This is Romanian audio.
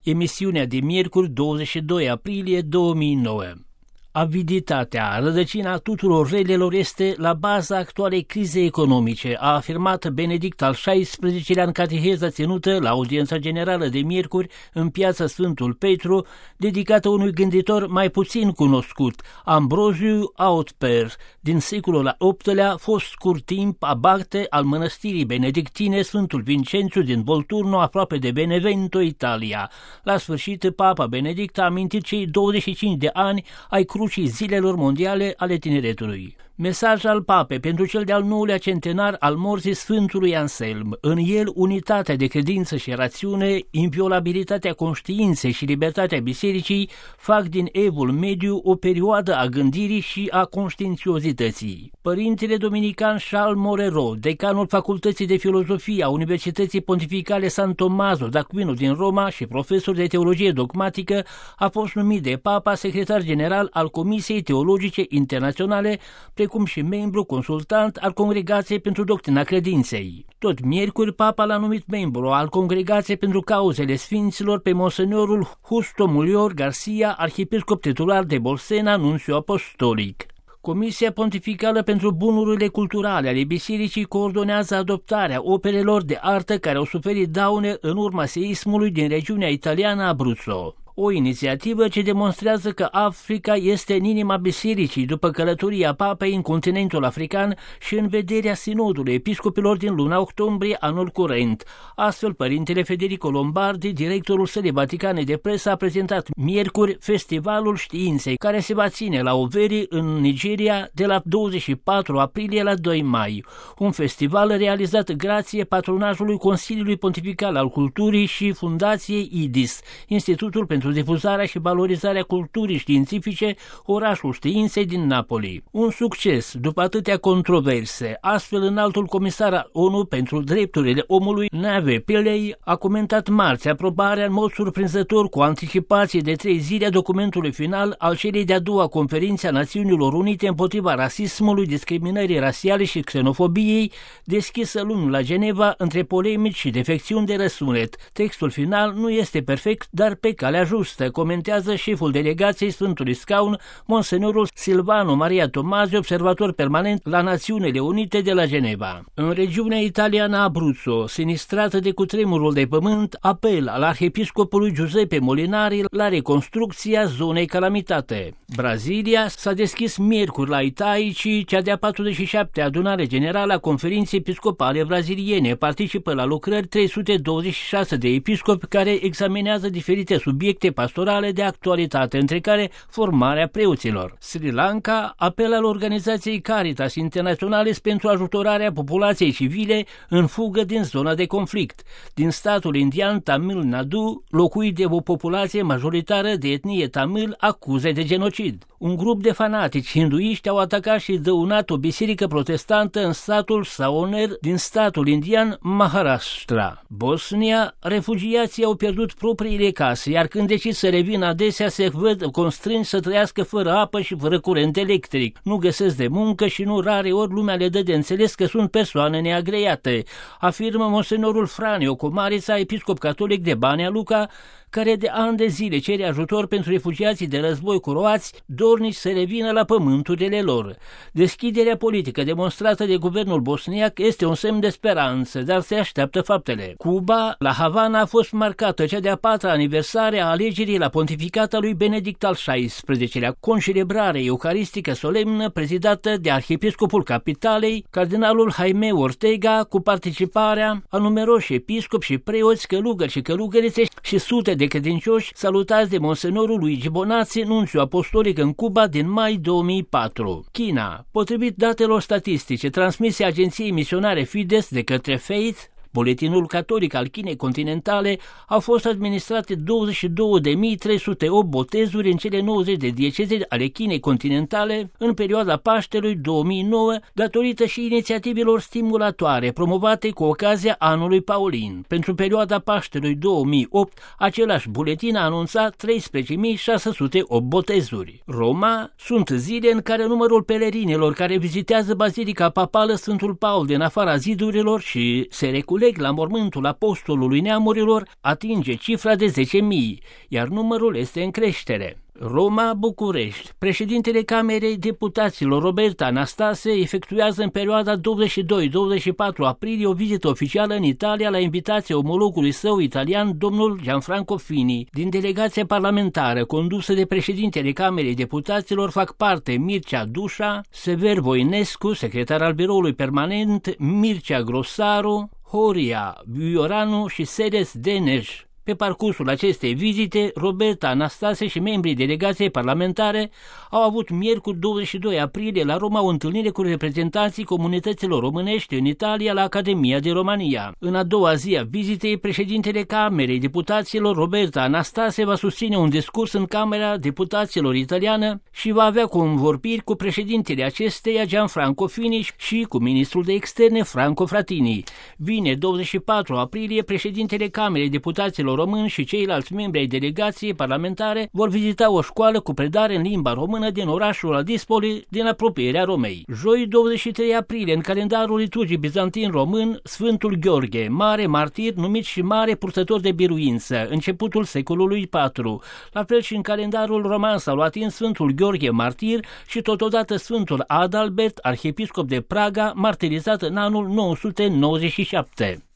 Emisiunea de miercuri 22 aprilie 2009. Aviditatea, rădăcina tuturor relelor, este la baza actualei crize economice, a afirmat Benedict al XVI-lea în cateheza ținută la audiența generală de miercuri în piața Sfântul Petru, dedicată unui gânditor mai puțin cunoscut, Ambrosiu Autper, din secolul al VIII-lea, fost scurt timp abate al mănăstirii benedictine Sfântul Vincențiu din Volturno, aproape de Benevento, Italia. La sfârșit, Papa Benedict a amintit cei 25 de ani ai crucii zilelor mondiale ale tineretului. Mesaj al Papei pentru cel de-al 9-lea centenar al morții Sfântului Anselm. În el, unitatea de credință și rațiune, inviolabilitatea conștiinței și libertatea bisericii fac din Evul Mediu o perioadă a gândirii și a conștiințiozității. Părintele dominican Charles Morero, decanul Facultății de Filozofie a Universității Pontificale San Tommaso d'Aquino din Roma și profesor de teologie dogmatică, a fost numit de Papa secretar general al Comisiei Teologice Internaționale, precum și membru consultant al Congregației pentru Doctrina Credinței. Tot miercuri, Papa l-a numit membru al Congregației pentru Cauzele Sfinților pe Monsenorul Justo Mulior Garcia, arhiepiscop titular de Bolsena, nunțiu apostolic. Comisia Pontificală pentru Bunurile Culturale ale Bisericii coordonează adoptarea operelor de artă care au suferit daune în urma seismului din regiunea italiană Abruzzo. O inițiativă ce demonstrează că Africa este în inima bisericii după călătoria Papei în continentul african și în vederea sinodului episcopilor din luna octombrie anul curent. Astfel, părintele Federico Lombardi, directorul Sălii Vaticane de Presă, a prezentat miercuri Festivalul Științei, care se va ține la Owerri, în Nigeria, de la 24 aprilie la 2 mai. Un festival realizat grație patronajului Consiliului Pontifical al Culturii și Fundației IDIS, Institutul pentru difuzarea și valorizarea culturii științifice, orașul științei din Napoli. Un succes după atâtea controverse. Astfel, înaltul comisar al ONU pentru drepturile omului, Nave Pillay, a comentat marți aprobarea în mod surprinzător cu anticipație de 3 zile a documentului final al celei de-a doua conferințe a Națiunilor Unite împotriva rasismului, discriminării rasiale și xenofobiei, deschisă luni la Geneva între polemici și defecțiuni de răsunet. Textul final nu este perfect, dar pe calea justă, comentează șeful delegației Sfântului Scaun, monsenorul Silvano Maria Tomasi, observator permanent la Națiunile Unite de la Geneva. În regiunea italiană Abruzzo, sinistrată de cutremurul de pământ, apel al arhiepiscopului Giuseppe Molinari la reconstrucția zonei calamitate. Brazilia s-a deschis miercuri la Itaici, cea de-a 47-a adunare generală a Conferinței Episcopale Braziliene. Participă la lucrări 326 de episcopi care examinează diferite subiecte pastorale de actualitate, între care formarea preoților. Sri Lanka, apel al organizației Caritas Internationalis pentru ajutorarea populației civile în fugă din zona de conflict. Din statul indian Tamil Nadu, locuit de o populație majoritară de etnie tamil, acuze de genocid. Un grup de fanatici hinduiști au atacat și dăunat o biserică protestantă în satul Saoner din statul indian Maharashtra. Bosnia, refugiații au pierdut propriile case, iar când decid să revină adesea se văd constrânși să trăiască fără apă și fără curent electric. Nu găsesc de muncă și nu rare ori lumea le dă de înțeles că sunt persoane neagreiate, afirmă monsenorul Franio Comarița, episcop catolic de Banja Luka, care de ani de zile cere ajutor pentru refugiații de război croați, dornici să revină la pământurile lor. Deschiderea politică demonstrată de guvernul bosniac este un semn de speranță, dar se așteaptă faptele. Cuba, la Havana, a fost marcată cea de-a 4-a aniversare a alegerii la pontificata lui Benedict al XVI-lea, concelebrare eucaristică solemnă prezidată de arhiepiscopul capitalei, cardinalul Jaime Ortega, cu participarea a numeroși episcopi și preoți, călugări și călugărițe și sute de credincioși, salutați de monsenorul Luigi Bonazzi, nunțiu apostolic în Cuba din mai 2004. China, potrivit datelor statistice transmise agenției misionare Fides de către Faith, buletinul catolic al Chinei continentale, au fost administrate 22.308 botezuri în cele 90 de dieceze ale Chinei continentale în perioada Paștelui 2009, datorită și inițiativelor stimulatoare promovate cu ocazia anului Paulin. Pentru perioada Paștelui 2008, același buletin a anunțat 13.608 botezuri. Roma, sunt zile în care numărul pelerinilor care vizitează Bazilica Papală Sfântul Paul din afara zidurilor și se reculește culeg la mormântul apostolului neamurilor atinge cifra de 10.000, iar numărul este în creștere. Roma, București. Președintele Camerei Deputaților, Roberta Anastase, efectuează în perioada 22-24 aprilie o vizită oficială în Italia la invitația omologului său italian, domnul Gianfranco Fini. Din delegația parlamentară condusă de președintele Camerei Deputaților fac parte Mircea Dușa, Sever Voinescu, secretar al biroului permanent, Mircea Grosaru, Horia Ioranu și Sedes Denej. Pe parcursul acestei vizite, Roberta Anastase și membrii delegației parlamentare au avut miercuri 22 aprilie la Roma o întâlnire cu reprezentanții comunităților românești în Italia la Academia din România. În a doua zi a vizitei, președintele Camerei Deputaților, Roberta Anastase, va susține un discurs în Camera Deputaților italiană și va avea convorbiri cu președintele acesteia, Gianfranco Fini, și cu ministrul de externe, Franco Frattini. Vineri 24 aprilie, președintele Camerei Deputaților români și ceilalți membri ai delegației parlamentare vor vizita o școală cu predare în limba română din orașul Adispoli, din apropierea Romei. Joi 23 aprilie, în calendarul liturgic bizantin român, Sfântul Gheorghe, mare martir, numit și mare purtător de biruință, începutul secolului IV. La fel și în calendarul roman s-a luat în Sfântul Gheorghe martir și totodată Sfântul Adalbert, arhiepiscop de Praga, martirizat în anul 997.